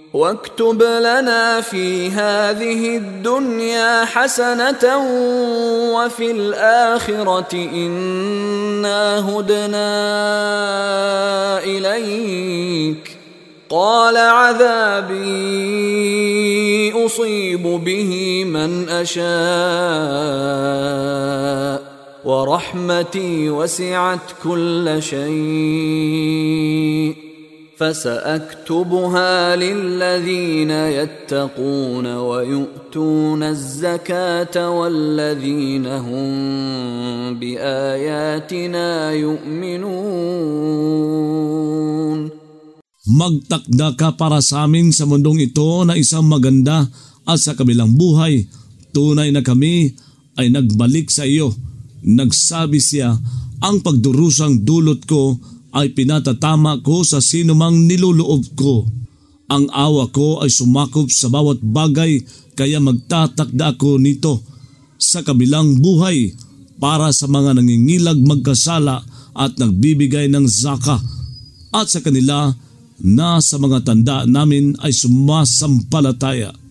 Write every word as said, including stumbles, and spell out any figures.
واكتب لنا في هذه الدنيا حسنة وفي الآخرة إنا هدنا إليك. قال عذابي أصيب به من أشاء ورحمتي وسعت كل شيء فسأكتبها للذين يتقون ويؤتون الزكاة والذين هم بآياتنا يؤمنون. Magtakda ka para sa amin sa mundong ito na isang maganda at sa kabilang buhay. Tunay na kami ay nagbalik sa iyo. Nagsabi siya, ang pagdurusang dulot ko ay pinatatama ko sa sinumang niluloob ko. Ang awa ko ay sumakop sa bawat bagay, kaya magtatakda ako nito sa kabilang buhay para sa mga nangingilag magkasala at nagbibigay ng zaka, at sa kanila na sa mga tanda namin ay sumasampalataya.